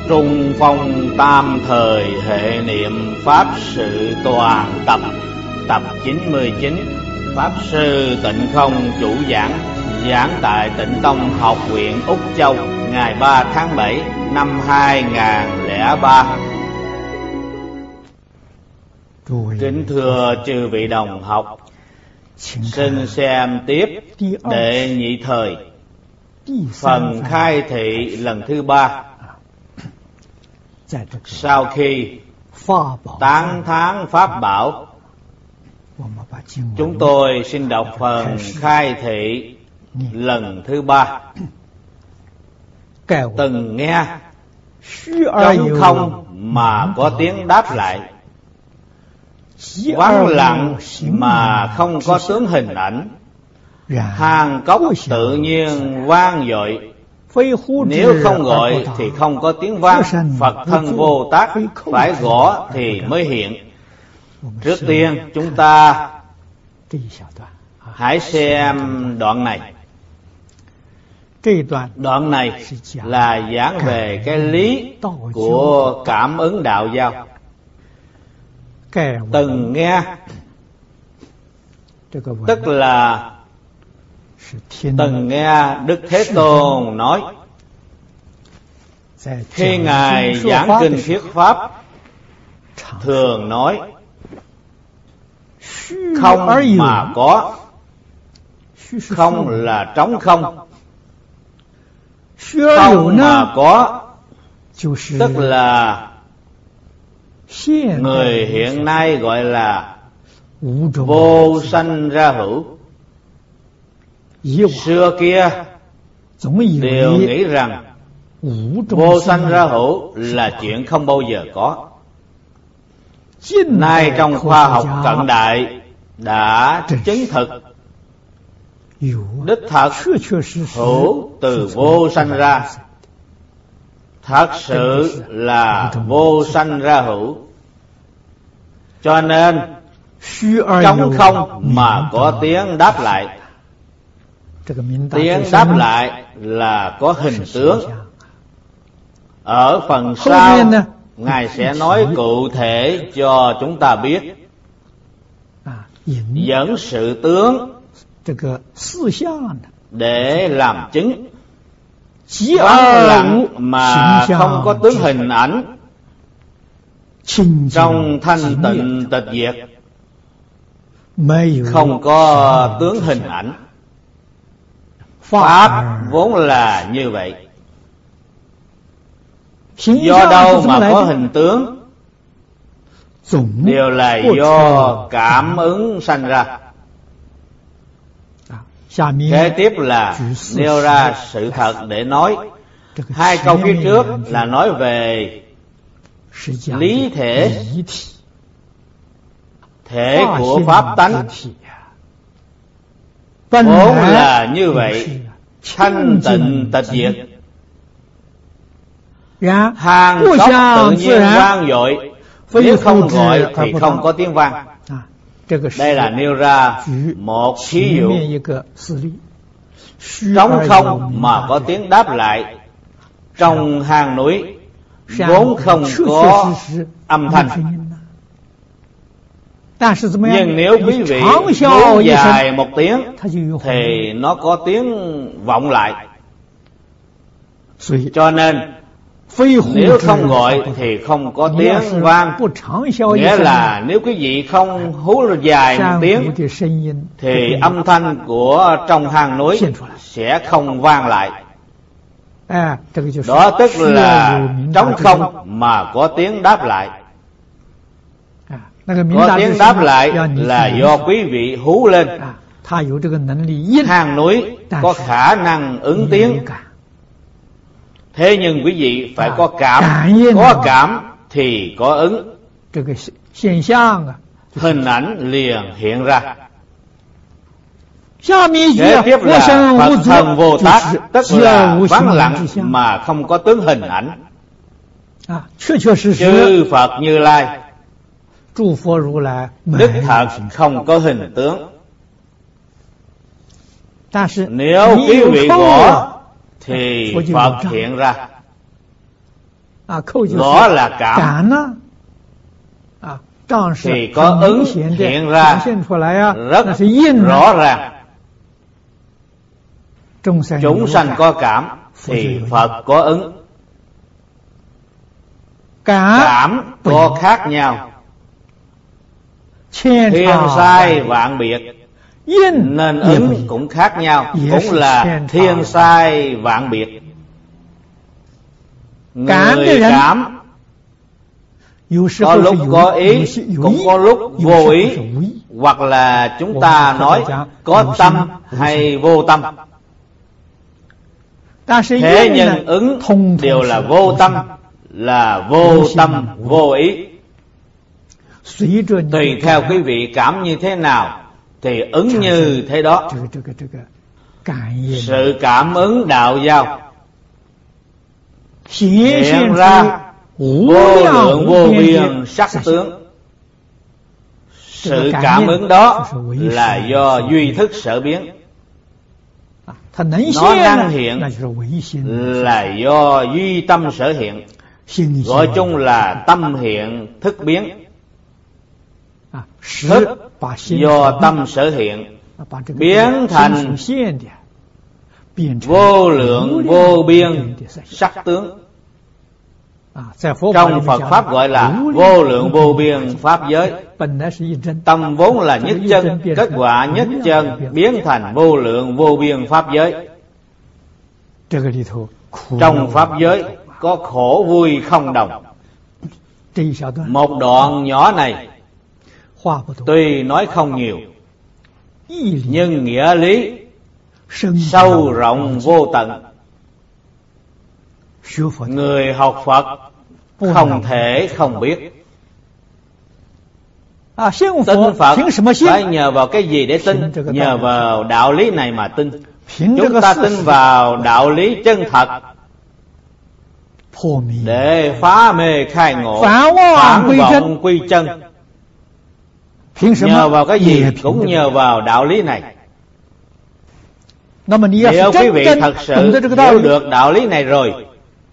Trung phong tam thời hệ niệm Pháp sự toàn tập. Tập 99. Pháp sư Tịnh Không chủ giảng. Giảng tại Tịnh Tông Học viện Úc Châu, ngày 3 tháng 7 năm 2003. Kính thưa chư vị đồng học, xin xem tiếp đệ nhị thời phần khai thị lần thứ 3. Sau khi tán thán Pháp bảo, chúng tôi xin đọc phần khai thị lần thứ 3. Từng nghe trống không mà có tiếng đáp lại, vắng lặng mà không có tướng hình ảnh, hang cốc tự nhiên vang dội. Nếu không gọi thì không có tiếng vang. Phật thân Vô Tác phải gõ thì mới hiện. Trước tiên chúng ta hãy xem đoạn này. Đoạn này là giảng về cái lý của cảm ứng đạo giao. Từng nghe tức là từng nghe Đức Thế Tôn nói. Khi Ngài giảng kinh thuyết Pháp, thường nói không mà có. Không là trống không. Không mà có tức là người hiện nay gọi là vô sanh ra hữu. Xưa kia đều nghĩ rằng vô sanh ra hữu là chuyện không bao giờ có. Nay trong khoa học cận đại đã chứng thực đích thật hữu từ vô sanh ra. Thật sự là vô sanh ra hữu. Cho nên trống không mà có tiếng đáp lại. Tiếng đáp lại là có hình tướng. Ở phần sau Ngài sẽ nói cụ thể cho chúng ta biết. Dẫn sự tướng để làm chứng. Vắng lặng mà không có tướng hình ảnh, trong thanh tịnh tịch diệt không có tướng hình ảnh. Pháp vốn là như vậy. Do đâu mà có hình tướng? Đều là do cảm ứng sanh ra. Kế tiếp là nêu ra sự thật để nói. Hai câu phía trước là nói về lý thể, thể của Pháp tánh vốn là như vậy, thanh tịnh tịch diệt. Hang cốc tự nhiên vang dội. Nếu không gọi thì không có tiếng vang. Đây là nêu ra một thí dụ. Trống không mà có tiếng đáp lại. Trong hang núi vốn không có âm thanh. Nhưng nếu quý vị hú dài một tiếng thì nó có tiếng vọng lại. Cho nên nếu không gọi thì không có tiếng vang. Nghĩa là nếu quý vị không hú dài một tiếng thì âm thanh của trong hang núi sẽ không vang lại. Đó tức là trống không mà có tiếng đáp lại. Có tiếng đáp lại là do quý vị hú lên. Hang núi có khả năng ứng tiếng. Thế nhưng quý vị phải có cảm. Có cảm thì có ứng. Hình ảnh liền hiện ra. Kế tiếp là Phật thân Vô Tác, tức là vắng lặng mà không có tướng hình ảnh. Chư Phật Như Lai đích thật không có hình tướng. Nếu quý vị gõ thì Phật hiện ra. Ngõ là cảm. Thì có ứng hiện ra rất rõ ràng. Chúng sanh có cảm thì Phật có ứng. Cảm có khác nhau, thiên sai vạn biệt, nên ứng cũng khác nhau, cũng là thiên sai vạn biệt. Người cảm có lúc có ý, cũng có lúc vô ý, hoặc là chúng ta nói có tâm hay vô tâm. Thế nhưng ứng đều là vô tâm, là vô tâm vô ý. Tùy theo quý vị cảm như thế nào thì ứng như thế đó. Sự cảm ứng đạo giao hiện ra vô lượng vô biên sắc tướng. Sự cảm ứng đó là do duy thức sở biến. Nó năng hiện là do duy tâm sở hiện, gọi chung là tâm hiện thức biến. Thức do tâm sở hiện, biến thành vô lượng vô biên sắc tướng. Trong Phật Pháp gọi là vô lượng vô biên Pháp giới. Tâm vốn là nhất chân, kết quả nhất chân biến thành vô lượng vô biên Pháp giới. Trong Pháp giới có khổ vui không đồng. Một đoạn nhỏ này tuy nói không nhiều, nhưng nghĩa lý sâu rộng vô tận. Người học Phật không thể không biết. Tin Phật phải nhờ vào cái gì để tin? Nhờ vào đạo lý này mà tin. Chúng ta tin vào đạo lý chân thật để phá mê khai ngộ, phản vọng quy chân. Nhờ vào cái gì? Cũng nhờ vào đạo lý này. Nếu quý vị thật sự hiểu được đạo lý này rồi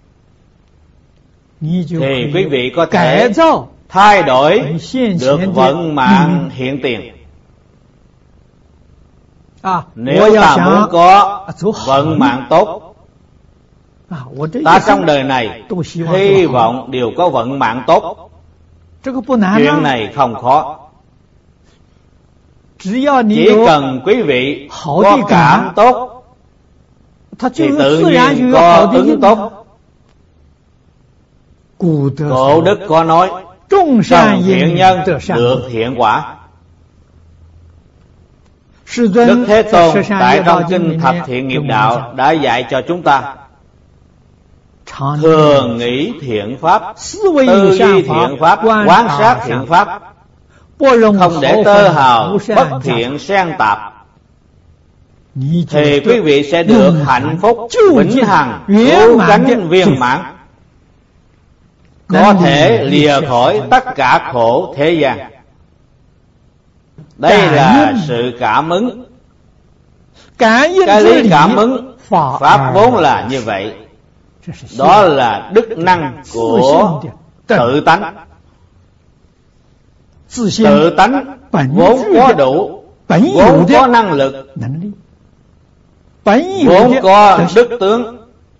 thì quý vị có thể thay đổi được vận mạng hiện tiền. Nếu ta muốn có vận mạng tốt, ta trong đời này hy vọng đều có vận mạng tốt. Chuyện này không khó. Chỉ cần quý vị có cảm tốt thì tự nhiên có ứng tốt. Cổ đức có nói, trồng thiện nhân được thiện quả. Đức Thế Tôn tại trong kinh Thập Thiện Nghiệp Đạo đã dạy cho chúng ta thường nghĩ thiện pháp, tư duy thiện pháp, quan sát thiện pháp, không để tơ hào bất thiện xen tạp, thì quý vị sẽ được hạnh phúc vĩnh hằng, cứu cánh viên mãn, có thể lìa khỏi tất cả khổ thế gian. Đây là sự cảm ứng. Cái lý cảm ứng Pháp vốn là như vậy. Đó là đức năng của tự tánh. Tự tánh vốn có đủ, vốn có năng lực, vốn có đức tướng.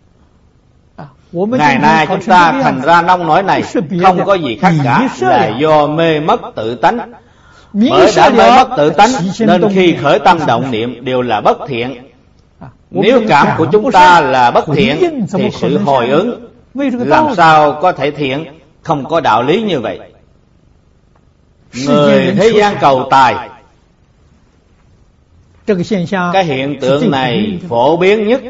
Ngày nay chúng ta thành ra nông nổi này không có gì khác cả, là do mê mất tự tánh. Bởi đã mê mất tự tánh nên khi khởi tâm động niệm đều là bất thiện. Nếu cảm của chúng ta là bất thiện thì sự hồi ứng làm sao có thể thiện? Không có đạo lý như vậy. Người thế gian cầu tài, cái hiện tượng này phổ biến nhất.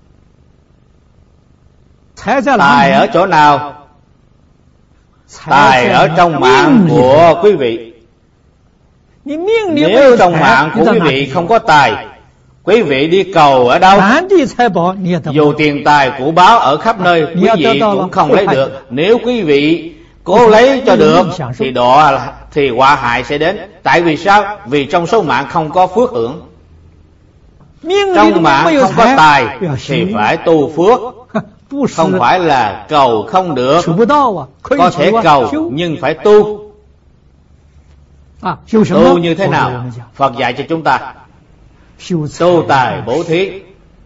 Tài ở chỗ nào? Tài ở trong mạng của quý vị. Nếu trong mạng của quý vị không có tài, quý vị đi cầu ở đâu? Dù tiền tài của báo ở khắp nơi, quý vị cũng không lấy được. Nếu quý vị cố lấy cho được thì họa hại sẽ đến. Tại vì sao? Vì trong số mạng không có phước hưởng. Trong mạng không có tài thì phải tu phước. không phải là cầu không được, có thể cầu nhưng phải tu. Tu như thế nào? Phật dạy cho chúng ta tu tài bố thí.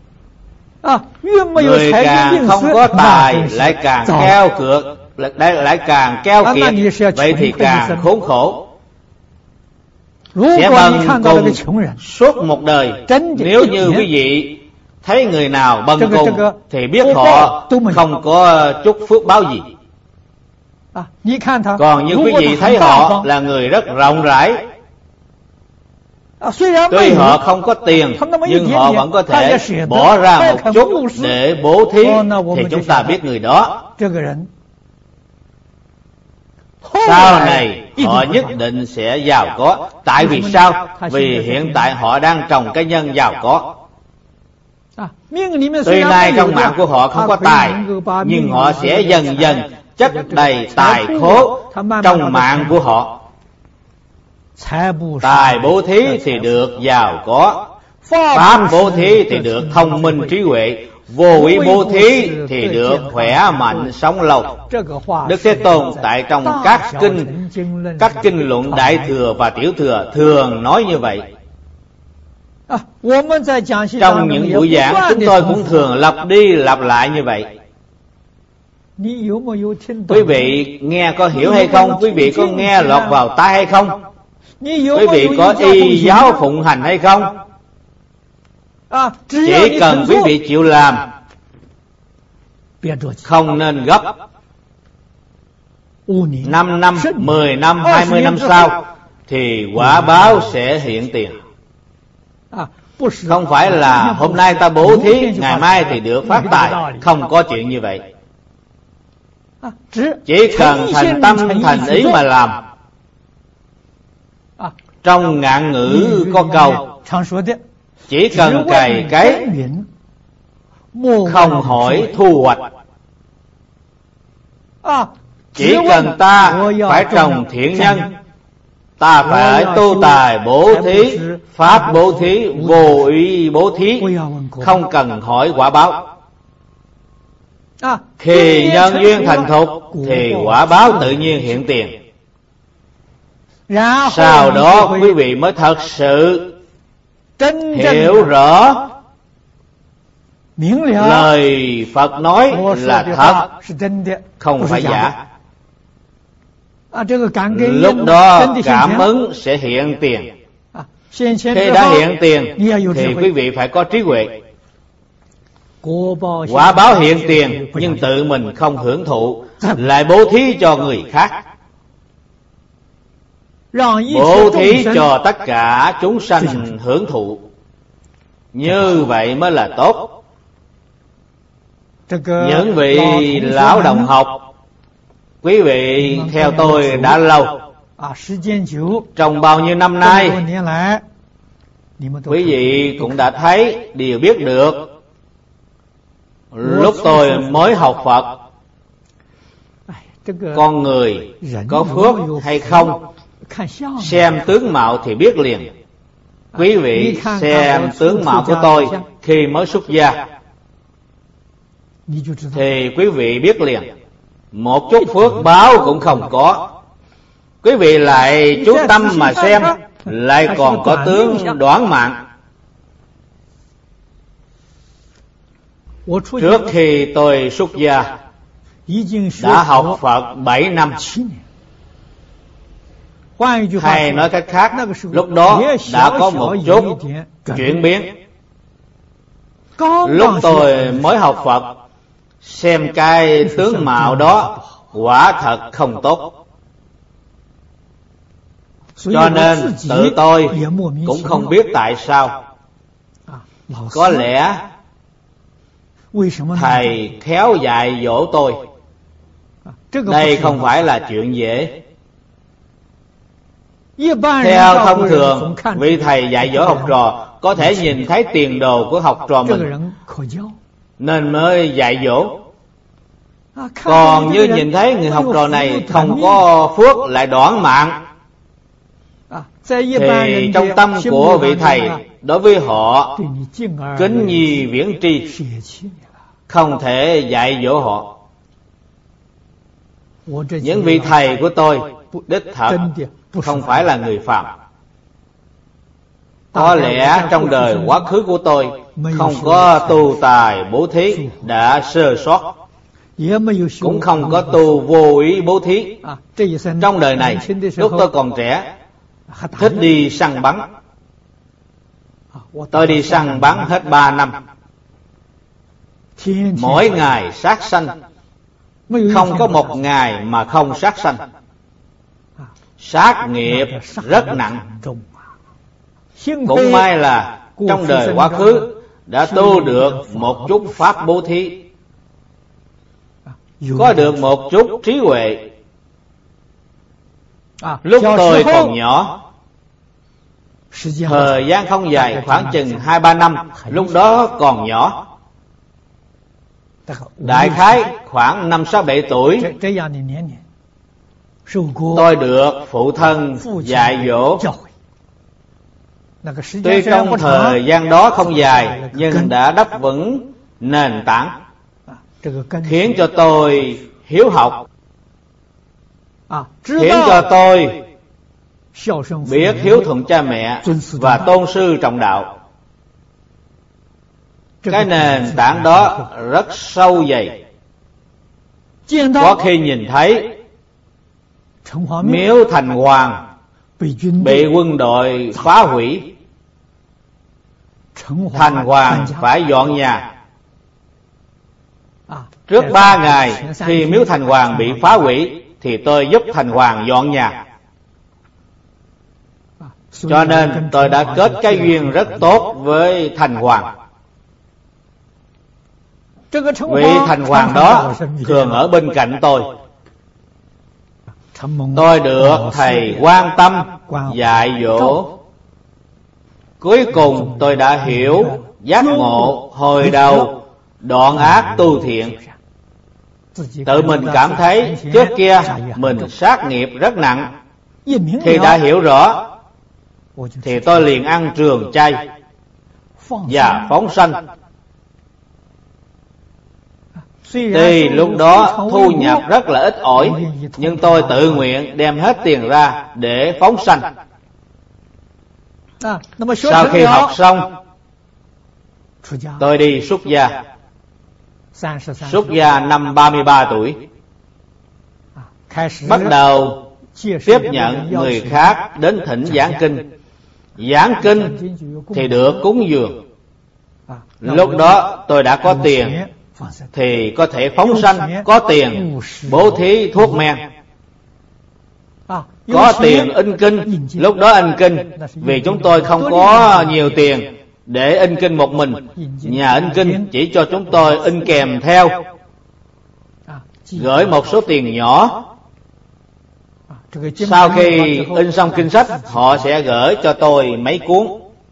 Người càng không có tài lại càng keo cược, lại càng keo kiệt, vậy thì càng khốn khổ, sẽ bần cùng suốt một đời. Nếu như quý vị thấy người nào bần cùng thì biết họ không có chút phước báo gì. Còn như quý vị thấy họ là người rất rộng rãi, tuy họ không có tiền nhưng họ vẫn có thể bỏ ra một chút để bố thí, thì chúng ta biết người đó sau này họ nhất định sẽ giàu có. Tại vì sao? Vì hiện tại họ đang trồng cái nhân giàu có. Tuy nay trong mạng của họ không có tài, nhưng họ sẽ dần dần chất đầy tài khố trong mạng của họ. Tài bố thí thì được giàu có, pháp bố thí thì được thông minh trí huệ, vô úy bố thí thì được khỏe mạnh sống lâu. Đức Thế Tôn tại trong các kinh luận Đại Thừa và Tiểu Thừa thường nói như vậy. Trong những buổi giảng chúng tôi cũng thường lặp đi lặp lại như vậy. Quý vị nghe có hiểu hay không? Quý vị có nghe lọt vào tai hay không? Quý vị có y giáo phụng hành hay không? Chỉ cần quý vị chịu làm, không nên gấp. 5 năm, 10 năm, 20 năm sau thì quả báo sẽ hiện tiền. Không phải là hôm nay ta bố thí, ngày mai thì được phát tài. Không có chuyện như vậy. Chỉ cần thành tâm thành ý mà làm. Trong ngạn ngữ có câu chỉ cần cày cấy, không hỏi thu hoạch. Chỉ cần ta phải trồng thiện nhân, ta phải tu tài bố thí, pháp bố thí, vô úy bố thí, không cần hỏi quả báo. Khi nhân duyên thành thục thì quả báo tự nhiên hiện tiền. Sau đó quý vị mới thật sự hiểu rõ lời Phật nói là thật, không phải giả. Lúc đó cảm ứng sẽ hiện tiền. Khi đã hiện tiền thì quý vị phải có trí huệ. Quả báo hiện tiền nhưng tự mình không hưởng thụ, lại bố thí cho người khác, bố thí cho tất cả chúng sanh hưởng thụ. Như vậy mới là tốt. Những vị lão đồng học, quý vị theo tôi đã lâu, trong bao nhiêu năm nay, quý vị cũng đã thấy, đều biết được. Lúc tôi mới học Phật, con người có phước hay không, xem tướng mạo thì biết liền. Quý vị xem tướng mạo của tôi khi mới xuất gia thì quý vị biết liền, một chút phước báo cũng không có. Quý vị lại chú tâm mà xem, lại còn có tướng đoán mạng. Trước khi tôi xuất gia đã học Phật 7 năm. Hay nói cách khác, lúc đó đã có một chút chuyển biến. Lúc tôi mới học Phật, xem cái tướng mạo đó quả thật không tốt, cho nên tự tôi cũng không biết tại sao. Có lẽ thầy khéo dạy dỗ tôi. Đây không phải là chuyện dễ. Theo thông thường, vị thầy dạy dỗ học trò có thể nhìn thấy tiền đồ của học trò mình nên mới dạy dỗ. Còn như nhìn thấy người học trò này không có phước lại đoản mạng, thì trong tâm của vị thầy đối với họ kính nhi viễn tri, không thể dạy dỗ họ. Những vị thầy của tôi đích thật không phải là người phàm. Có lẽ trong đời quá khứ của tôi không có tu tài bố thí đã sơ sót, cũng không có tu vô ý bố thí. Trong đời này, lúc tôi còn trẻ, thích đi săn bắn. Tôi đi săn bắn hết 3 năm. Mỗi ngày sát sanh, không có một ngày mà không sát sanh. Sát nghiệp rất nặng. Cũng may là trong đời quá khứ đã tu được một chút pháp bố thí, có được một chút trí huệ. Lúc tôi còn nhỏ, thời gian không dài, khoảng chừng 2-3 năm, lúc đó còn nhỏ, đại khái khoảng 5-6-7 tuổi, tôi được phụ thân dạy dỗ. Tuy trong thời gian đó không dài, nhưng đã đắp vững nền tảng, khiến cho tôi hiếu học, khiến cho tôi biết hiếu thuận cha mẹ và tôn sư trọng đạo. Cái nền tảng đó rất sâu dày. Có khi nhìn thấy miếu Thành Hoàng bị quân đội phá hủy, Thành Hoàng phải dọn nhà. Trước 3 ngày khi miếu Thành Hoàng bị phá hủy thì tôi giúp Thành Hoàng dọn nhà. Cho nên tôi đã kết cái duyên rất tốt với Thành Hoàng. Vị Thành Hoàng đó thường ở bên cạnh tôi. Tôi được thầy quan tâm dạy dỗ. Cuối cùng tôi đã hiểu giác ngộ hồi đầu đoạn ác tu thiện. Tự mình cảm thấy trước kia mình sát nghiệp rất nặng, thì đã hiểu rõ thì tôi liền ăn trường chay và phóng sanh. Tuy lúc đó thu nhập rất là ít ỏi, nhưng tôi tự nguyện đem hết tiền ra để phóng sanh. Sau khi học xong, tôi đi xuất gia. Xuất gia năm 33 tuổi, bắt đầu tiếp nhận người khác đến thỉnh giảng kinh. Giảng kinh thì được cúng dường. Lúc đó tôi đã có tiền thì có thể phóng sanh, có tiền bố thí thuốc men, có tiền in kinh. Lúc đó in kinh, vì chúng tôi không có nhiều tiền để in kinh một mình, nhà in kinh chỉ cho chúng tôi in kèm theo, gửi một số tiền nhỏ. Sau khi in xong kinh sách, họ sẽ gửi cho tôi mấy cuốn.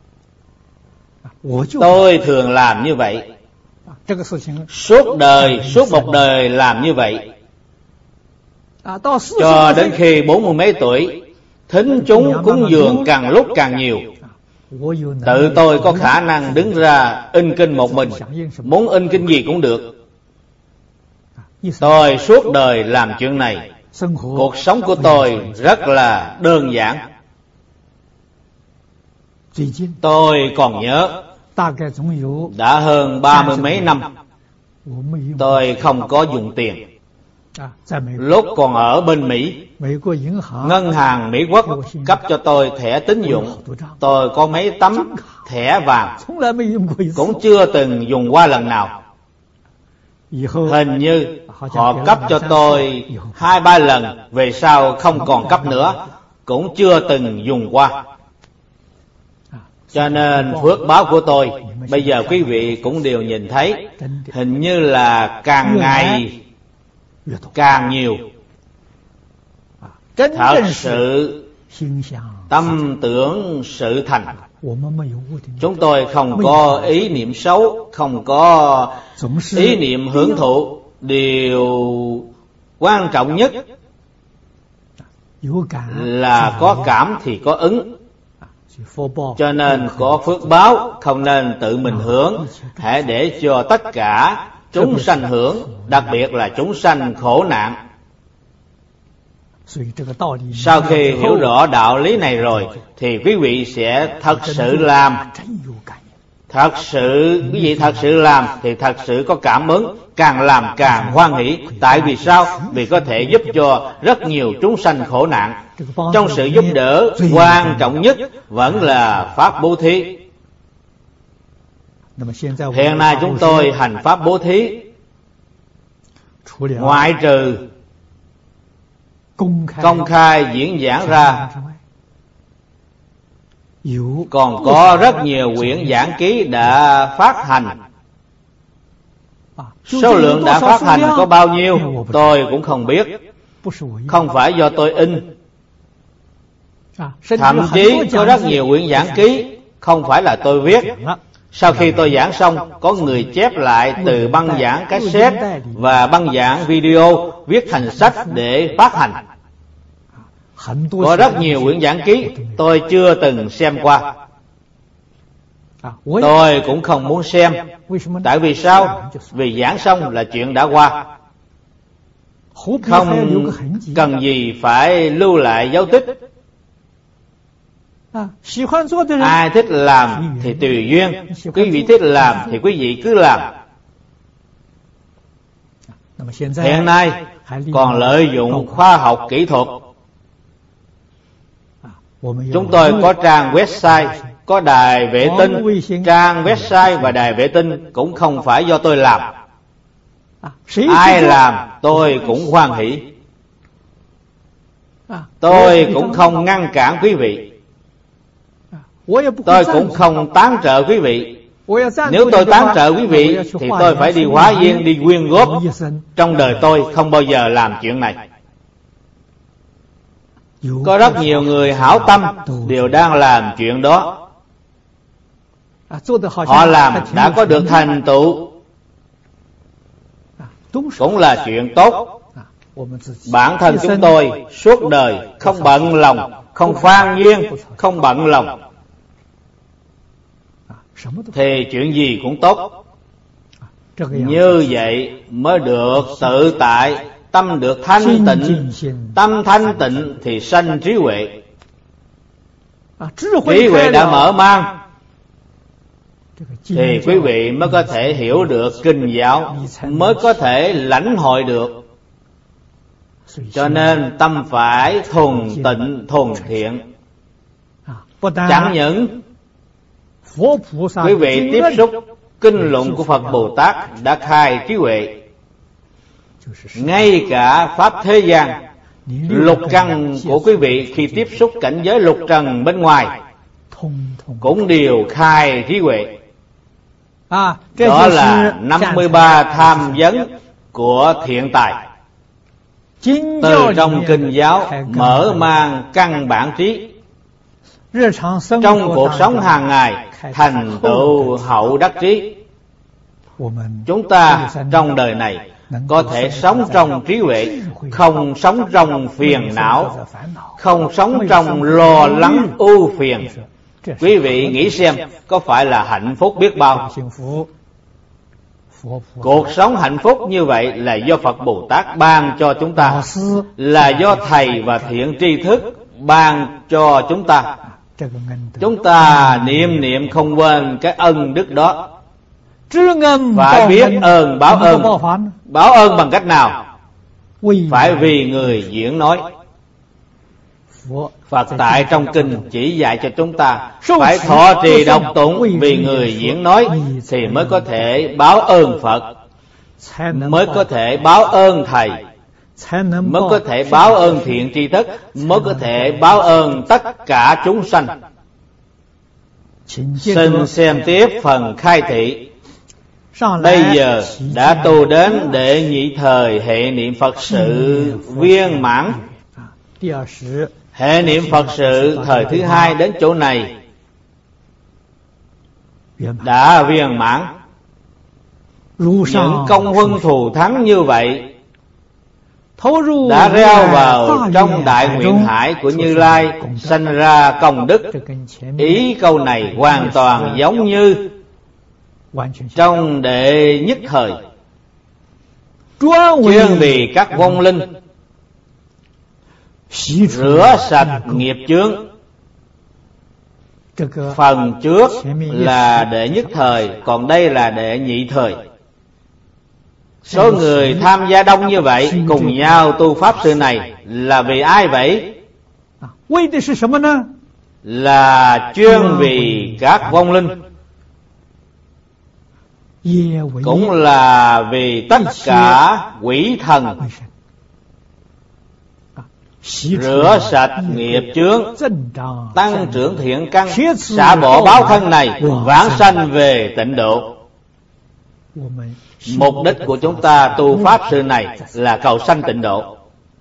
Tôi thường làm như vậy, suốt một đời làm như vậy, cho đến khi 40 mấy tuổi, thính chúng cúng dường càng lúc càng nhiều. Tự tôi có khả năng đứng ra in kinh một mình, muốn in kinh gì cũng được. Tôi suốt đời làm chuyện này. Cuộc sống của tôi rất là đơn giản. Tôi còn nhớ, đã hơn 30 mấy năm tôi không có dùng tiền. Lúc còn ở bên Mỹ, ngân hàng Mỹ Quốc cấp cho tôi thẻ tín dụng. Tôi có mấy tấm thẻ vàng, cũng chưa từng dùng qua lần nào. Hình như họ cấp cho tôi 2-3 lần, về sau không còn cấp nữa, cũng chưa từng dùng qua. Cho nên phước báo của tôi bây giờ quý vị cũng đều nhìn thấy, hình như là càng ngày càng nhiều. Thật sự tâm tưởng sự thành. Chúng tôi không có ý niệm xấu, không có ý niệm hưởng thụ. Điều quan trọng nhất là có cảm thì có ứng. Cho nên có phước báo không nên tự mình hưởng, hãy để cho tất cả chúng sanh hưởng, đặc biệt là chúng sanh khổ nạn. Sau khi hiểu rõ đạo lý này rồi thì quý vị sẽ thật sự làm. Quý vị thật sự làm thì thật sự có cảm ứng, càng làm càng hoan hỷ. Tại vì sao? Vì có thể giúp cho rất nhiều chúng sanh khổ nạn. Trong sự giúp đỡ, quan trọng nhất vẫn là pháp bố thí. Hiện nay chúng tôi hành pháp bố thí, ngoại trừ công khai diễn giảng ra, còn có rất nhiều quyển giảng ký đã phát hành. Số lượng đã phát hành có bao nhiêu tôi cũng không biết, không phải do tôi in. Thậm chí có rất nhiều quyển giảng ký không phải là tôi viết. Sau khi tôi giảng xong, có người chép lại từ băng giảng cassette và băng giảng video, viết thành sách để phát hành. Có rất nhiều quyển giảng ký tôi chưa từng xem qua. Tôi cũng không muốn xem. Tại vì sao? Vì giảng xong là chuyện đã qua, không cần gì phải lưu lại dấu tích. Ai thích làm thì tùy duyên. Quý vị thích làm thì quý vị cứ làm. Hiện nay còn lợi dụng khoa học kỹ thuật. Chúng tôi có trang website, có đài vệ tinh. Trang website và đài vệ tinh cũng không phải do tôi làm. Ai làm tôi cũng hoan hỷ. Tôi cũng không ngăn cản quý vị. Tôi cũng không tán trợ quý vị. Nếu tôi tán trợ quý vị thì tôi phải đi hóa viên, đi quyên góp. Trong đời tôi không bao giờ làm chuyện này. Có rất nhiều người hảo tâm đều đang làm chuyện đó. Họ làm đã có được thành tựu, cũng là chuyện tốt. Bản thân chúng tôi suốt đời không bận lòng, không phan duyên, không bận lòng, thì chuyện gì cũng tốt. Như vậy mới được tự tại, tâm được thanh tịnh. Tâm thanh tịnh thì sanh trí huệ. Trí huệ đã mở mang thì quý vị mới có thể hiểu được kinh giáo, mới có thể lãnh hội được. Cho nên tâm phải thuần tịnh, thuần thiện. Chẳng những quý vị tiếp xúc kinh luận của Phật Bồ Tát đã khai trí huệ, ngay cả pháp thế gian, lục trần của quý vị khi tiếp xúc cảnh giới lục trần bên ngoài cũng đều khai trí huệ. Đó là 53 tham vấn của thiện tài. Từ trong kinh giáo mở mang căn bản trí, trong cuộc sống hàng ngày thành tựu hậu đắc trí. Chúng ta trong đời này có thể sống trong trí huệ, không sống trong phiền não, không sống trong lo lắng ưu phiền. Quý vị nghĩ xem, có phải là hạnh phúc biết bao? Cuộc sống hạnh phúc như vậy là do Phật Bồ Tát ban cho chúng ta, là do Thầy và thiện tri thức ban cho chúng ta. Chúng ta niệm không quên cái ân đức đó. Phải biết ơn, báo ơn. Báo ơn bằng cách nào? Phải vì người diễn nói. Phật tại trong kinh chỉ dạy cho chúng ta phải thọ trì đọc tụng vì người diễn nói, thì mới có thể báo ơn Phật, mới có thể báo ơn Thầy, mới có thể báo ơn thiện tri thức, mới có thể báo ơn tất cả chúng sanh. Xin xem tiếp phần khai thị. Bây giờ đã tu đến đệ nhị thời hệ niệm Phật sự viên mãn. Hệ niệm Phật sự thời thứ hai đến chỗ này đã viên mãn. Những công huân thù thắng như vậy đã reo vào trong đại nguyện hải của Như Lai, sanh ra công đức. Ý câu này hoàn toàn giống như trong đệ nhất thời chuyên vì các vong linh rửa sạch nghiệp chướng. Phần trước là đệ nhất thời, còn đây là đệ nhị thời. Số người tham gia đông như vậy, cùng nhau tu pháp sự này là vì ai vậy? Là chuyên vì các vong linh, cũng là vì tất cả quỷ thần, rửa sạch nghiệp chướng, tăng trưởng thiện căn, xả bỏ báo thân này, vãng sanh về tịnh độ. Mục đích của chúng ta tu pháp sự này là cầu sanh tịnh độ.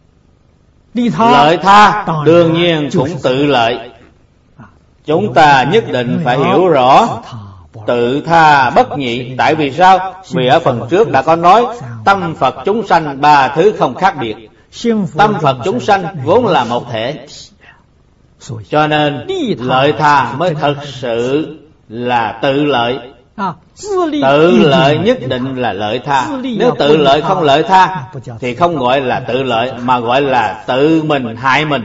Lợi tha đương nhiên cũng tự lợi. Chúng ta nhất định phải hiểu rõ tự tha bất nhị. Tại vì sao? Vì ở phần trước đã có nói tâm Phật chúng sanh ba thứ không khác biệt. Tâm Phật chúng sanh vốn là một thể, cho nên lợi tha mới thật sự là tự lợi. Tự lợi nhất định là lợi tha. Nếu tự lợi không lợi tha thì không gọi là tự lợi, mà gọi là tự mình hại mình.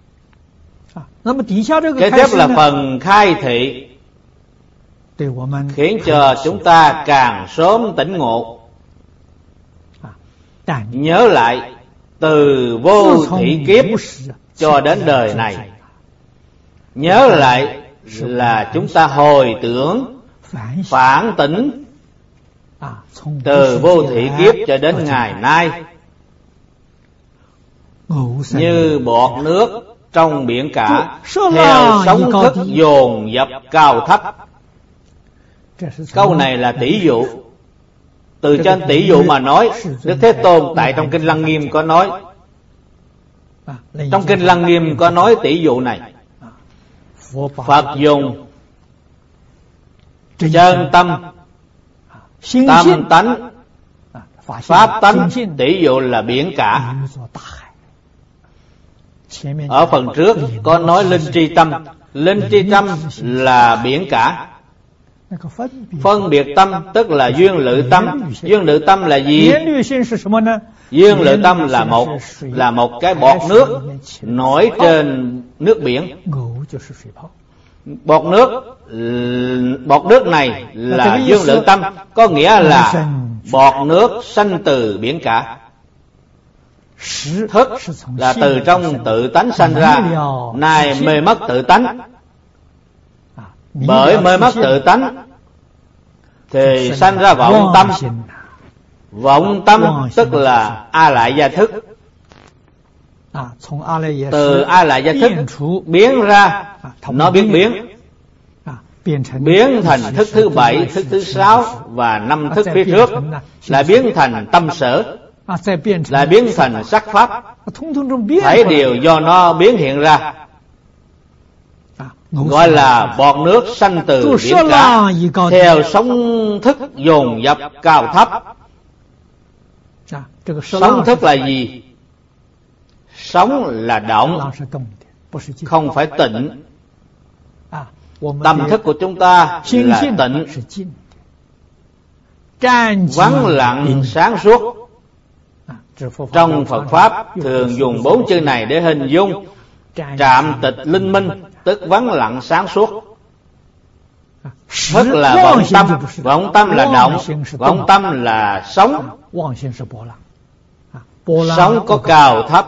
Kế tiếp là phần khai thị, khiến cho chúng ta càng sớm tỉnh ngộ. Nhớ lại từ vô thủy kiếp cho đến đời này. Nhớ lại là chúng ta hồi tưởng, phản tỉnh từ vô thủy kiếp cho đến ngày nay. Như bọt nước trong biển cả, theo sóng thức dồn dập cao thấp. Câu này là tỷ dụ. Từ trên tỷ dụ mà nói, Đức Thế Tôn tại trong Kinh Lăng Nghiêm có nói. Trong Kinh Lăng Nghiêm có nói tỷ dụ này. Phật dùng chân tâm, tâm tánh, pháp tánh tỷ dụ là biển cả. Ở phần trước có nói linh tri tâm. Linh tri tâm là biển cả. Phân biệt tâm tức là duyên lự tâm. Duyên lự tâm là gì? Duyên lự tâm là một cái bọt nước nổi trên nước biển. Bọt nước này là duyên lự tâm, có nghĩa là bọt nước sanh từ biển cả. Thức là từ trong tự tánh sanh ra. Nay mê mất tự tánh. Bởi mê mất tự tánh thì sanh ra vọng tâm. Vọng tâm tức là a lại gia thức. Từ a lại gia thức biến ra, nó biến thành thức thứ 7, thức thứ 6 và 5 thức phía trước, lại biến thành tâm sở, lại biến thành sắc pháp. Thảy đều do nó biến hiện ra, gọi là bọt nước sanh từ biển cả, theo sóng thức dồn dập cao thấp. Sóng thức là gì? Sóng là động, không phải tịnh. Tâm thức của chúng ta là tịnh, vắng lặng sáng suốt. Trong Phật Pháp thường dùng 4 chữ này để hình dung trạm tịch linh minh, tức vắng lặng sáng suốt. Thức là vọng tâm. Vọng tâm là động, vọng tâm là sóng. Sóng có cao thấp,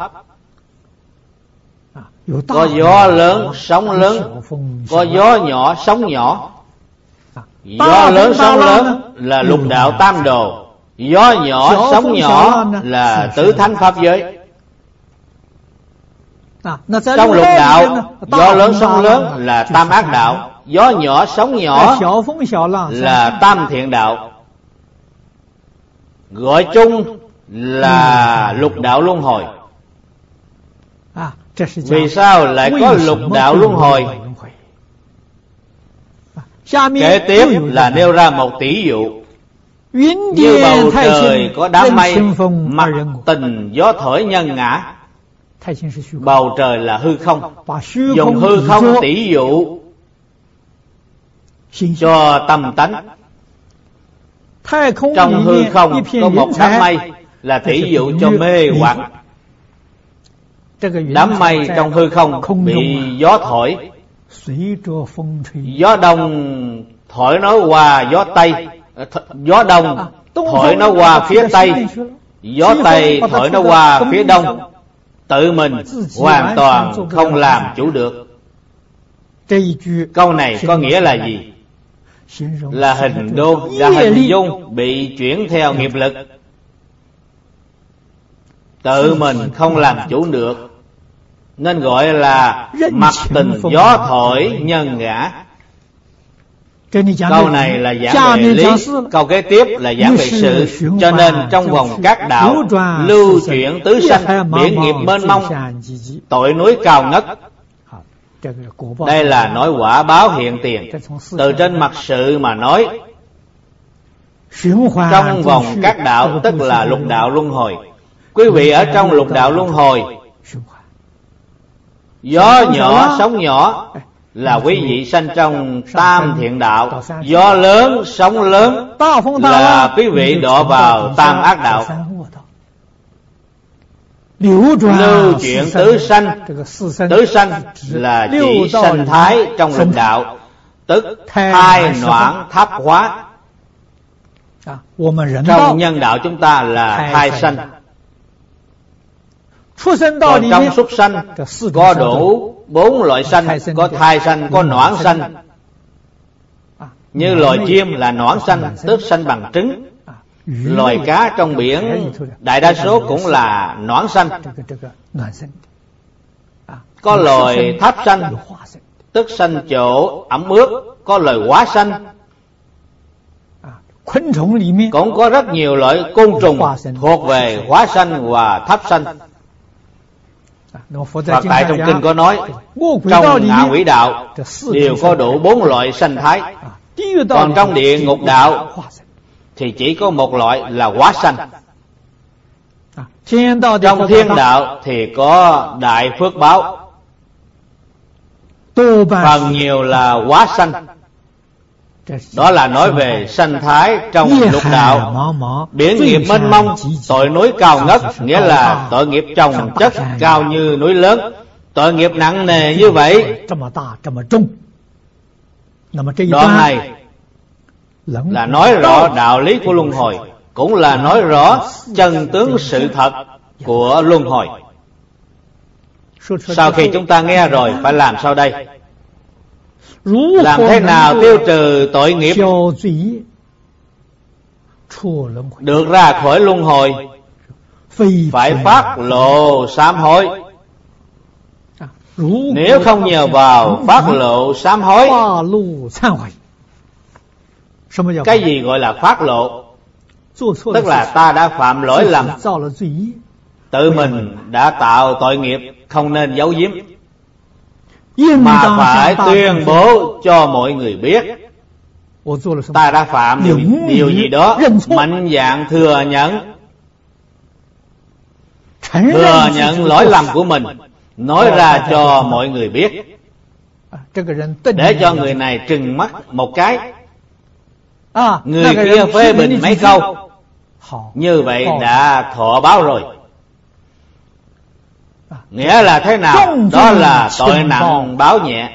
có gió lớn, sóng lớn, có gió nhỏ, sóng nhỏ. Gió lớn, sóng lớn là lục đạo tam đồ. Gió nhỏ, sóng nhỏ là tứ thánh pháp giới. Trong lục đạo, gió lớn, sóng lớn là tam ác đạo. Gió nhỏ, sóng nhỏ là tam thiện đạo. Gọi chung là lục đạo luân hồi. Vì sao lại có lục đạo luân hồi? Kế tiếp là nêu ra một tỷ dụ. Như bầu trời có đám mây, mặt tình gió thổi nhân ngã. Bầu trời là hư không. Dùng hư không tỷ dụ cho tâm tánh. Trong hư không có một đám mây, là tỷ dụ cho mê hoặc. Đám mây trong hư không bị gió thổi, gió đông thổi nó qua gió tây, gió đông thổi nó qua phía tây, gió tây thổi nó qua phía đông, tự mình hoàn toàn không làm chủ được. Câu này có nghĩa là gì? Là hình dung bị chuyển theo nghiệp lực, tự mình không làm chủ được, nên gọi là mặc tình gió thổi nhân ngã. Câu này là giảng về lý, câu kế tiếp là giảng về sự. Cho nên trong vòng các đạo lưu chuyển tứ sanh, biển nghiệp mênh mông, tội núi cao ngất. Đây là nói quả báo hiện tiền. Từ trên mặt sự mà nói, trong vòng các đạo tức là lục đạo luân hồi. Quý vị ở trong lục đạo luân hồi, gió nhỏ sóng nhỏ là quý vị sanh trong tam thiện đạo, gió lớn sóng lớn là quý vị đọa vào tam ác đạo. Lưu chuyển tứ sanh, tứ sanh là chỉ sanh thái trong lục đạo, tức thai noãn tháp hóa. Trong nhân đạo chúng ta là thai sanh. Còn trong súc sanh có đủ 4 loại sanh, có thai sanh, có noãn sanh. Như loài chim là noãn sanh, tức sanh bằng trứng. Loài cá trong biển đại đa số cũng là noãn sanh. Có loài tháp sanh, tức sanh chỗ ẩm ướt. Có loài hóa sanh. Cũng có rất nhiều loại côn trùng thuộc về hóa sanh và tháp sanh. Phật tại trong kinh có nói, trong ngạ quỷ đạo đều có đủ 4 loại sanh thái. Còn trong địa ngục đạo thì chỉ có một loại là hóa sanh. Trong thiên đạo thì có đại phước báo, phần nhiều là hóa sanh. Đó là nói về sanh thái trong lục đạo. Biển nghiệp mênh mông, tội núi cao ngất, nghĩa là tội nghiệp chồng chất cao như núi lớn. Tội nghiệp nặng nề như vậy. Đoạn này là nói rõ đạo lý của luân hồi, cũng là nói rõ chân tướng sự thật của luân hồi. Sau khi chúng ta nghe rồi phải làm sao đây? Làm thế nào tiêu trừ tội nghiệp được ra khỏi luân hồi? Phải phát lộ sám hối. Nếu không nhờ vào phát lộ sám hối, cái gì gọi là phát lộ? Tức là ta đã phạm lỗi lầm, tự mình đã tạo tội nghiệp, không nên giấu giếm, mà phải tuyên bố cho mọi người biết ta đã phạm điều gì đó, mạnh dạn thừa nhận lỗi lầm của mình, nói ra cho mọi người biết, để cho người này trừng mắt một cái, người kia phê bình mấy câu, như vậy đã thọ báo rồi. Nghĩa là thế nào? Đó là tội nặng báo nhẹ,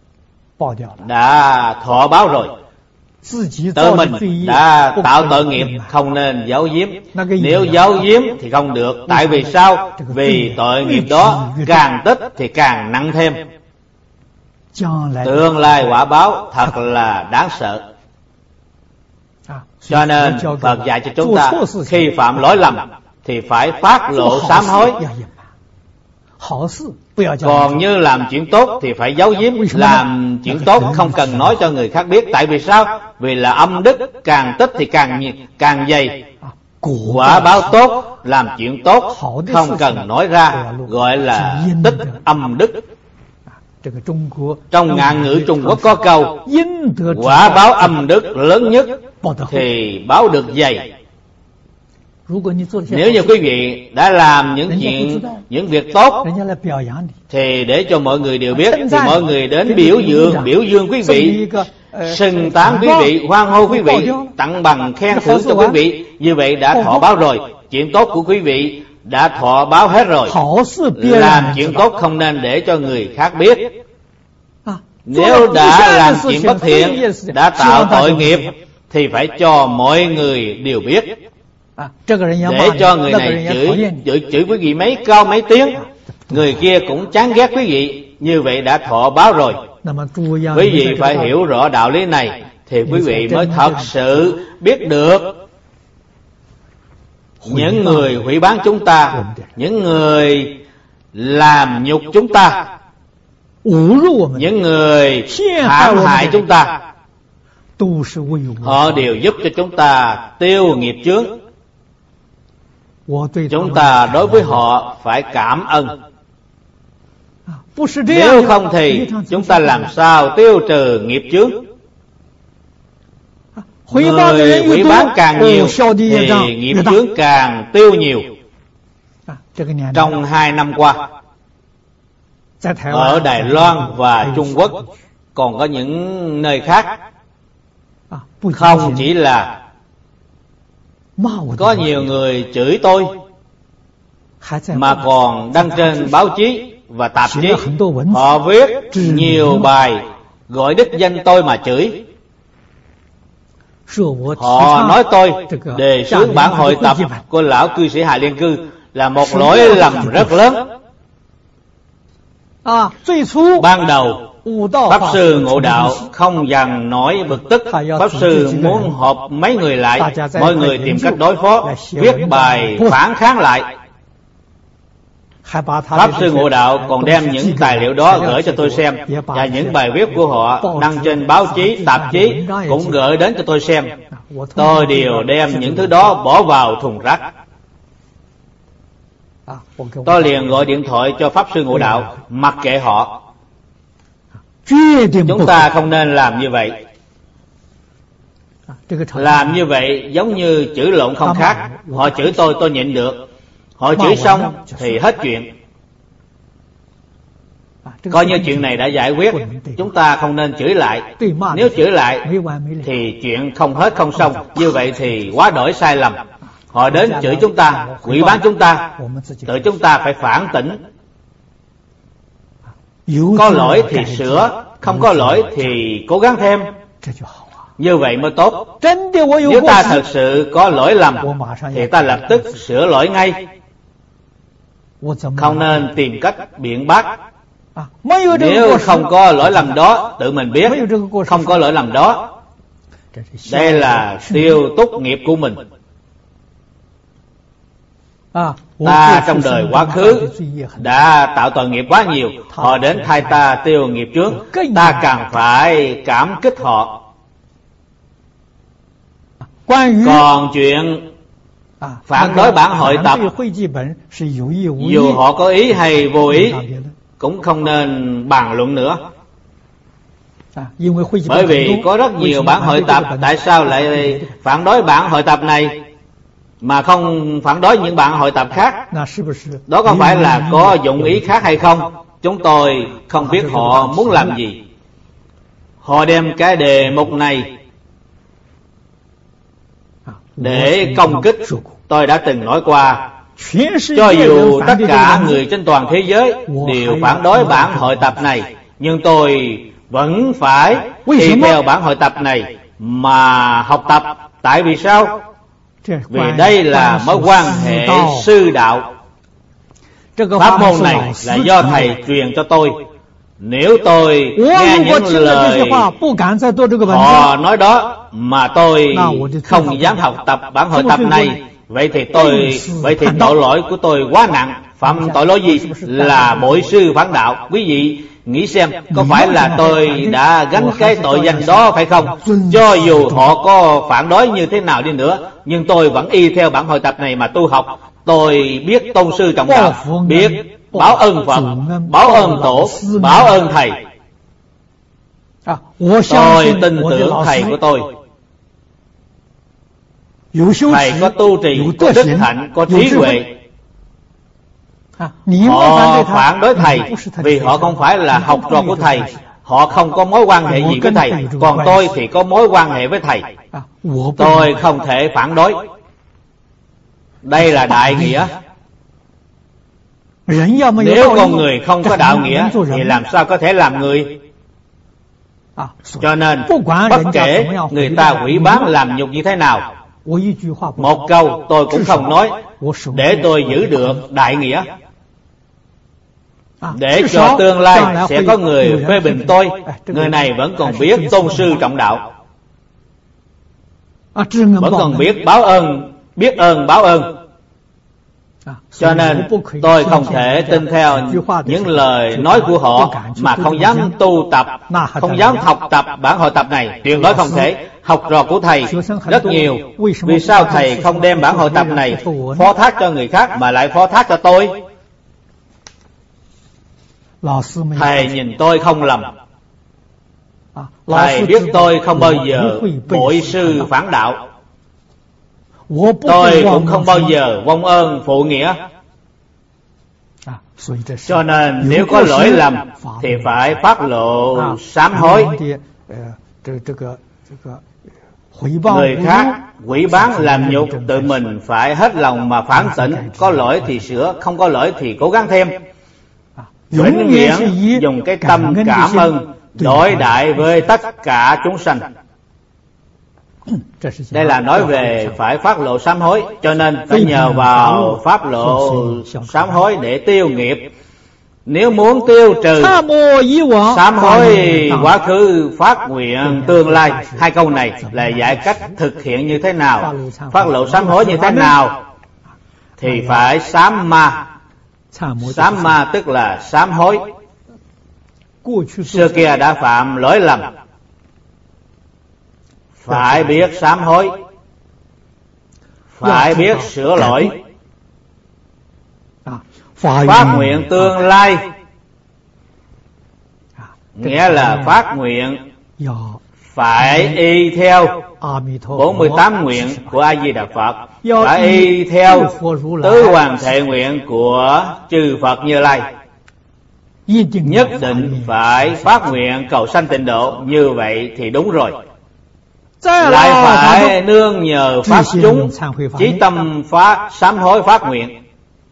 đã thọ báo rồi. Tự mình đã tạo tội nghiệp, không nên giấu giếm. Nếu giấu giếm thì không được. Tại vì sao? Vì tội nghiệp đó càng tích thì càng nặng thêm. Tương lai quả báo thật là đáng sợ. Cho nên Phật dạy cho chúng ta, khi phạm lỗi lầm thì phải phát lộ sám hối. Còn như làm chuyện tốt thì phải giấu giếm. Làm chuyện tốt không cần nói cho người khác biết. Tại vì sao? Vì là âm đức, càng tích thì càng dày. Quả báo tốt, làm chuyện tốt không cần nói ra, gọi là tích âm đức. Trong ngạn ngữ Trung Quốc có câu, quả báo âm đức lớn nhất thì báo được dày. Nếu như quý vị đã làm những việc tốt thì để cho mọi người đều biết, thì mọi người đến biểu dương quý vị, xưng tán quý vị, hoan hô quý vị, tặng bằng khen thưởng cho quý vị, như vậy đã thọ báo rồi. chuyện tốt của quý vị đã thọ báo hết rồi. Làm chuyện tốt không nên để cho người khác biết. Nếu đã làm chuyện bất thiện, đã tạo tội nghiệp, thì phải cho mọi người đều biết, để cho người này chửi quý vị mấy câu mấy tiếng, người kia cũng chán ghét quý vị. Như vậy đã thọ báo rồi. Quý vị phải hiểu rõ đạo lý này, thì quý vị mới thật sự biết được những người hủy báng chúng ta, những người làm nhục chúng ta, những người hãm hại chúng ta, họ đều giúp cho chúng ta tiêu nghiệp chướng. Chúng ta đối với họ phải cảm ơn. Nếu không thì chúng ta làm sao tiêu trừ nghiệp chướng? Người hủy báng càng nhiều thì nghiệp chướng càng tiêu nhiều. Trong 2 năm qua, ở Đài Loan và Trung Quốc, còn có những nơi khác, không chỉ là có nhiều người chửi tôi, mà còn đăng trên báo chí và tạp chí. Họ viết nhiều bài gọi đích danh tôi mà chửi. Họ nói tôi đề xướng bản hội tập của lão cư sĩ Hạ Liên Cư là một lỗi lầm rất lớn. Ban đầu Pháp Sư Ngộ Đạo không dằn nổi bực tức. Pháp Sư muốn họp mấy người lại, mọi người tìm cách đối phó, viết bài phản kháng lại. Pháp Sư Ngộ Đạo còn đem những tài liệu đó gửi cho tôi xem, và những bài viết của họ đăng trên báo chí, tạp chí cũng gửi đến cho tôi xem. Tôi đều đem những thứ đó bỏ vào thùng rác. Tôi liền gọi điện thoại cho Pháp Sư Ngộ Đạo, mặc kệ họ. Chúng ta không nên làm như vậy. Làm như vậy giống như chửi lộn không khác. Họ chửi tôi nhịn được. Họ chửi xong thì hết chuyện, coi như chuyện này đã giải quyết. Chúng ta không nên chửi lại. Nếu chửi lại thì chuyện không hết không xong. Như vậy thì quá đổi sai lầm. Họ đến chửi chúng ta, quỷ bán chúng ta, tự chúng ta phải phản tỉnh. Có lỗi thì sửa, không có lỗi thì cố gắng thêm. Như vậy mới tốt. Nếu ta thật sự có lỗi lầm thì ta lập tức sửa lỗi ngay, không nên tìm cách biện bác. Nếu không có lỗi lầm đó, tự mình biết không có lỗi lầm đó. Đây là tiêu túc nghiệp của mình. Ta trong đời quá khứ đã tạo tội nghiệp quá nhiều, họ đến thay ta tiêu nghiệp chướng, ta càng phải cảm kích họ. Còn chuyện phản đối bản hội tập, dù họ có ý hay vô ý, cũng không nên bàn luận nữa. Bởi vì có rất nhiều bản hội tập, tại sao lại phản đối bản hội tập này mà không phản đối những bản hội tập khác? Đó có phải là có dụng ý khác hay không? Chúng tôi không biết họ muốn làm gì. Họ đem cái đề mục này để công kích. Tôi đã từng nói qua, cho dù tất cả người trên toàn thế giới đều phản đối bản hội tập này, nhưng tôi vẫn phải đi theo bản hội tập này mà học tập. Tại vì sao? Vì đây là mối quan hệ sư đạo. Pháp môn này là do thầy truyền cho tôi. Nếu tôi nghe những lời họ nói đó mà tôi không dám học tập bản hội tập này, vậy thì tội lỗi của tôi quá nặng. Phạm tội lỗi gì? Là bội sư phản đạo. Quý vị nghĩ xem, có phải là tôi đã gánh cái tội danh đó phải không? Cho dù họ có phản đối như thế nào đi nữa, nhưng tôi vẫn y theo bản hội tập này mà tu học. Tôi biết tôn sư trọng đạo, biết báo ơn Phật, báo ơn Tổ, báo ơn Thầy. Tôi tin tưởng Thầy của tôi. Thầy có tu trì, có đức hạnh, có trí huệ. Họ phản đối Thầy vì họ không phải là học trò của Thầy, họ không có mối quan hệ gì với Thầy. Còn tôi thì có mối quan hệ với Thầy, tôi không thể phản đối. Đây là đại nghĩa. Nếu con người không có đạo nghĩa thì làm sao có thể làm người? Cho nên bất kể người ta hủy báng làm nhục như thế nào, một câu tôi cũng không nói, để tôi giữ được đại nghĩa, để cho tương lai sẽ có người phê bình tôi, người này vẫn còn biết tôn sư trọng đạo, vẫn còn biết biết ơn báo ơn. Cho nên tôi không thể tin theo những lời nói của họ mà không dám tu tập, không dám học tập bản hội tập này. Tuyệt đối không thể. Học trò của thầy rất nhiều, vì sao thầy không đem bản hội tập này phó thác cho người khác mà lại phó thác cho tôi? Thầy nhìn tôi không lầm, thầy biết tôi không bao giờ bội sư phản đạo, tôi cũng không bao giờ vong ơn phụ nghĩa. Cho nên nếu có lỗi lầm thì phải phát lộ sám hối. Người khác hủy báng làm nhục, tự mình phải hết lòng mà phản tỉnh. Có lỗi thì sửa, không có lỗi thì cố gắng thêm. Vĩnh viễn dùng cái tâm cảm ơn đối đại với tất cả chúng sanh. Đây là nói về phải phát lộ sám hối. Cho nên phải nhờ vào phát lộ sám hối để tiêu nghiệp. Nếu muốn tiêu trừ sám hối quá khứ, phát nguyện tương lai, hai câu này là giải cách thực hiện như thế nào, phát lộ sám hối như thế nào, thì phải sám ma. Sám ma tức là sám hối. Xưa kia đã phạm lỗi lầm, phải biết sám hối, phải biết sửa lỗi. Phát nguyện tương lai nghĩa là phát nguyện phải y theo 48 nguyện của A Di Đà Phật, phải y theo tứ hoàng thệ nguyện của chư Phật Như Lai. Nhất định phải phát nguyện cầu sanh tịnh độ, như vậy thì đúng rồi. Lại phải nương nhờ pháp chúng, chí tâm phát sám hối phát nguyện.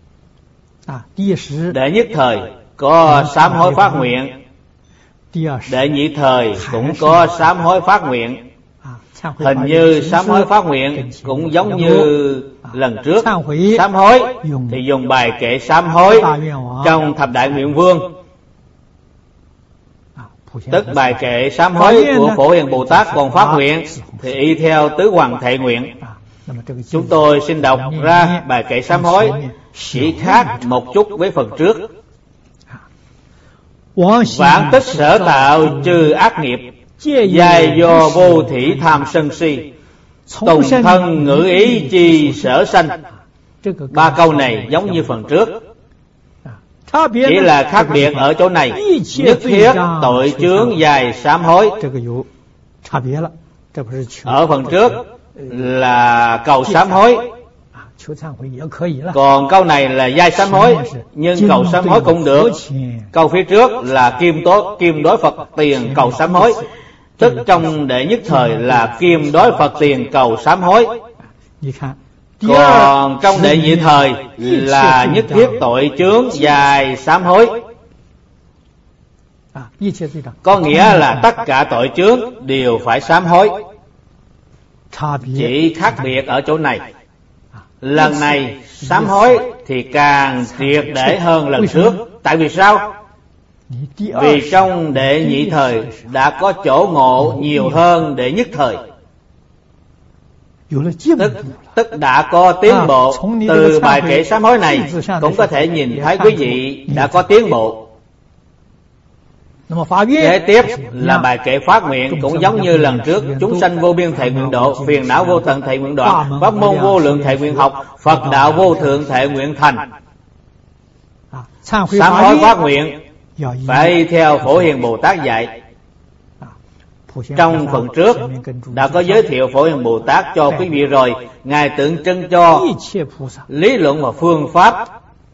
Đệ nhất thời có sám hối phát nguyện, đệ nhị thời cũng có sám hối phát nguyện. Hình như sám hối phát nguyện cũng giống như lần trước. Sám hối thì dùng bài kệ sám hối trong thập đại nguyện vương, tức bài kệ sám hối của Phổ Hiền Bồ Tát còn phát nguyện thì y theo tứ hoàng thệ nguyện. Chúng tôi xin đọc ra bài kệ sám hối, chỉ khác một chút với phần trước. Vạn tích sở tạo trừ ác nghiệp, giai do vô thỉ tham sân si, tùng thân ngữ ý chi sở sanh. Ba câu này giống như phần trước, chỉ là khác biệt ở chỗ này. Nhất thiết tội chướng dài sám hối. Ở phần trước là cầu sám hối, còn câu này là giai sám hối, nhưng cầu sám hối cũng được. Câu phía trước là kim đối Phật tiền cầu sám hối, tức trong đệ nhất thời là kim đối Phật tiền cầu sám hối. Còn trong đệ nhị thời là nhất thiết tội chướng dài sám hối, có nghĩa là tất cả tội chướng đều phải sám hối. Chỉ khác biệt ở chỗ này, lần này sám hối thì càng triệt để hơn lần trước. Tại vì sao? Vì trong đệ nhị thời đã có chỗ ngộ nhiều hơn đệ nhất thời, tức đã có tiến bộ. Từ bài kệ sám hối này cũng có thể nhìn thấy quý vị đã có tiến bộ. Kế tiếp là bài kệ phát nguyện, cũng giống như lần trước. Chúng sanh vô biên thệ nguyện độ, phiền não vô tận thệ nguyện đoạn, pháp môn vô lượng thệ nguyện học, Phật đạo vô thượng thệ nguyện thành. Sám hối phát nguyện phải theo Phổ Hiền Bồ Tát dạy. Trong phần trước đã có giới thiệu Phổ Hiền Bồ Tát cho quý vị rồi. Ngài tượng trưng cho lý luận và phương pháp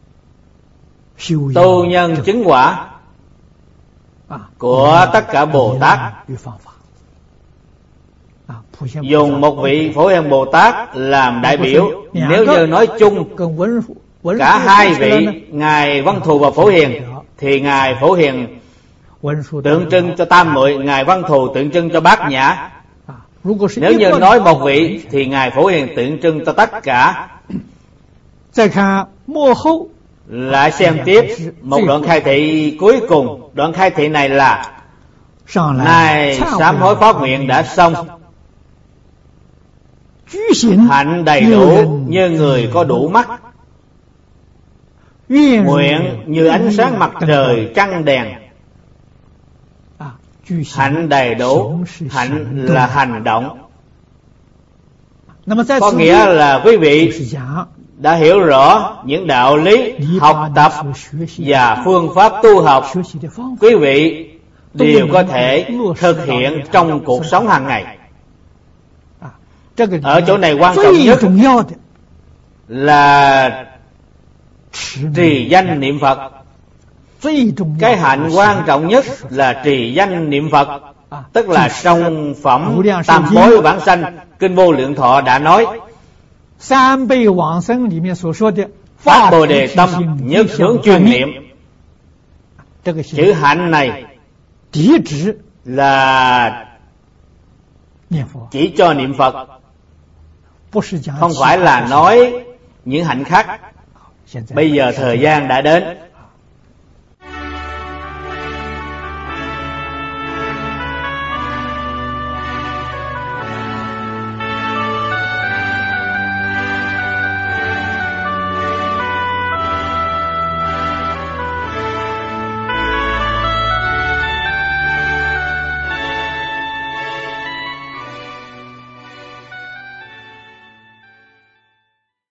tu nhân chứng quả của tất cả Bồ Tát. dùng một vị Phổ Hiền Bồ Tát làm đại biểu. Nếu như nói chung cả hai vị ngài Văn Thù và Phổ Hiền thì ngài Phổ Hiền tượng trưng cho Tam Muội, ngài Văn Thù tượng trưng cho Bát Nhã. Nếu như nói một vị thì ngài Phổ Hiền tượng trưng cho tất cả. Lại xem tiếp một đoạn khai thị cuối cùng. Đoạn khai thị này là: này sám hối phát nguyện đã xong, hạnh đầy đủ như người có đủ mắt, nguyện như ánh sáng mặt trời trăng đèn. Hạnh đầy đủ, hạnh là hành động, có nghĩa là quý vị đã hiểu rõ những đạo lý học tập và phương pháp tu học, quý vị đều có thể thực hiện trong cuộc sống hàng ngày. Ở chỗ này quan trọng nhất là trì danh niệm Phật. Cái hạnh quan trọng nhất là trì danh niệm Phật. Tức là trong phẩm Tam Bối Vãng Sanh, Kinh Vô Lượng Thọ đã nói: phát Bồ Đề tâm, nhất hướng chuyên niệm. Chữ hạnh này là chỉ cho niệm Phật, không phải là nói những hạnh khác. Bây giờ thời gian đã đến,